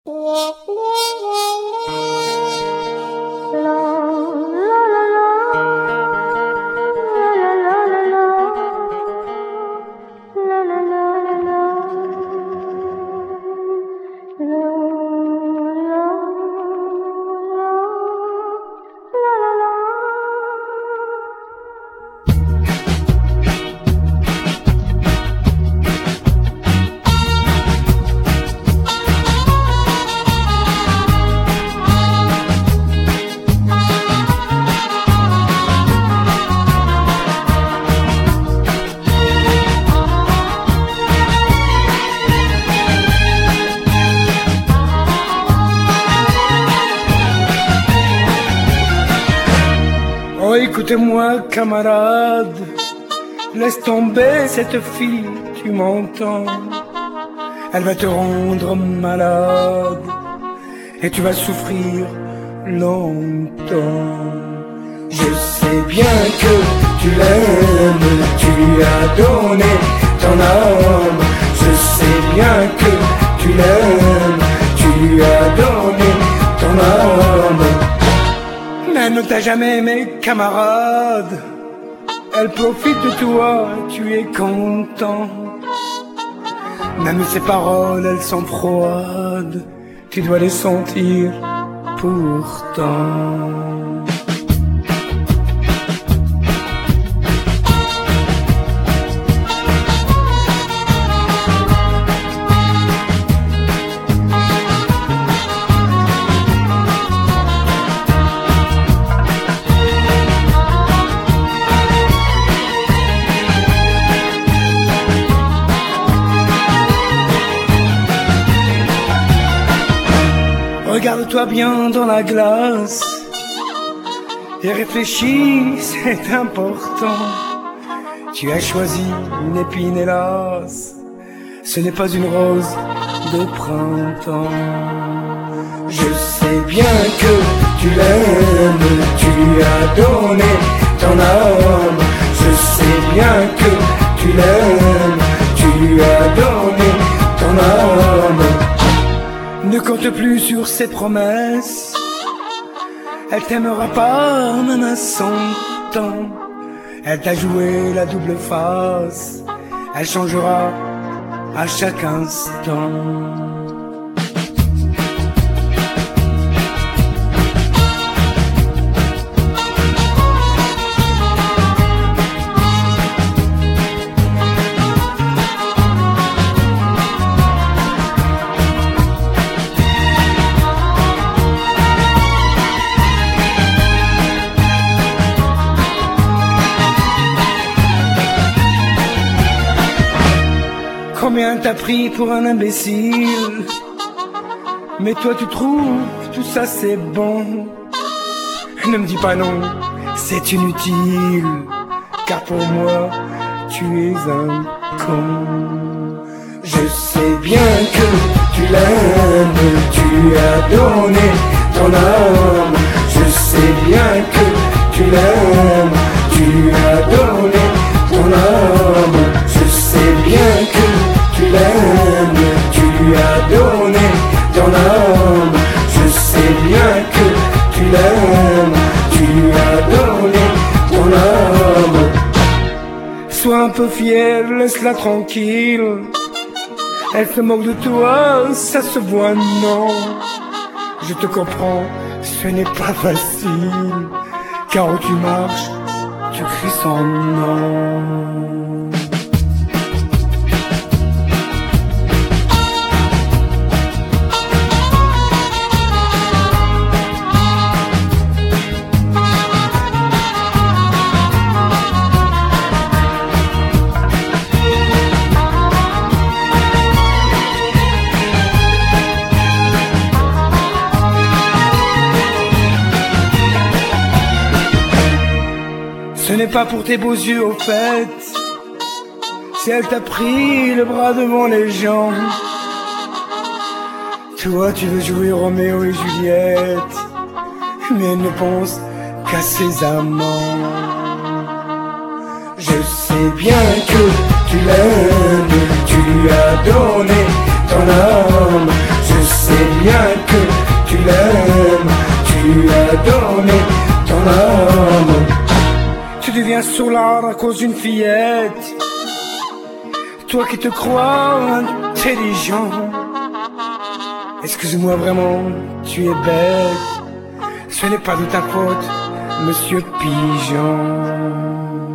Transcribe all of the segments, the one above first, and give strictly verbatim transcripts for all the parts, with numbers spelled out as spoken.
Oh, écoute-moi, camarade, laisse tomber cette fille, tu m'entends? Elle va te rendre malade et tu vas souffrir longtemps. Je sais bien que tu l'aimes, tu lui as donné ton âme. Je sais bien que tu l'aimes, tu lui as donné ton âme. Mais elle ne t'a jamais aimé, camarade. Elle profite de toi, tu es content. Même ses paroles, elles sont froides, tu dois les sentir pourtant. Regarde-toi bien dans la glace et réfléchis, c'est important. Tu as choisi une épine, hélas, ce n'est pas une rose de printemps. Je sais bien que tu l'aimes, tu lui as donné ton âme. Je sais bien que tu l'aimes, tu lui as donné ton âme. Ne compte plus sur ses promesses, elle t'aimera pas même à cent ans. Elle t'a joué la double face, elle changera à chaque instant. Combien t'as pris pour un imbécile? Mais toi tu trouves tout ça c'est bon. Ne me dis pas non, c'est inutile, car pour moi tu es un con. Je sais bien que tu l'aimes, tu lui as donné ton âme. Je sais bien que tu l'aimes, tu lui as donné ton âme. Je sais bien que tu l'aimes, tu lui as donné ton âme. Je sais bien que tu l'aimes, tu lui as donné ton âme. Sois un peu fier, laisse-la tranquille. Elle se moque de toi, ça se voit, non. Je te comprends, ce n'est pas facile, car où tu marches, tu cries son nom. Ce n'est pas pour tes beaux yeux au fait, si elle t'a pris le bras devant les gens. Toi tu veux jouer Roméo et Juliette, mais elle ne pense qu'à ses amants. Je sais bien que tu l'aimes, tu lui as donné ton âme. Je sais bien bien que tu l'aimes, tu as donné ton âme. Tu deviens sourd à cause d'une fillette, toi qui te crois intelligent. Excuse-moi vraiment, tu es bête, ce n'est pas de ta faute, Monsieur Pigeon.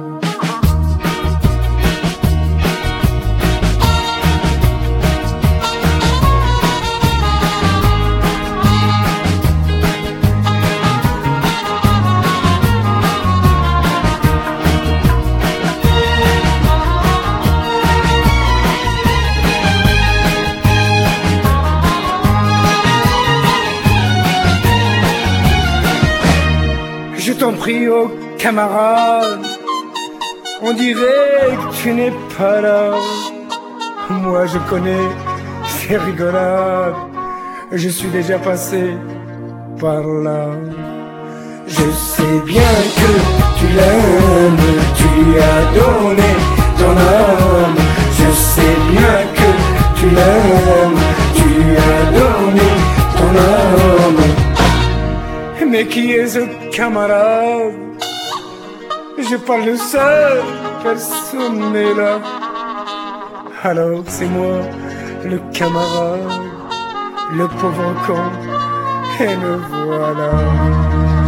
Je t'en prie, oh camarade, on dirait que tu n'es pas là. Moi je connais ces rigolades, je suis déjà passé par là. Je sais bien que tu l'aimes, tu as donné ton âme. Je sais bien que tu l'aimes, tu as donné ton âme. Mais qui est ce camarade? Je parle seul, personne n'est là. Alors c'est moi, le camarade, le pauvre con, et le voilà.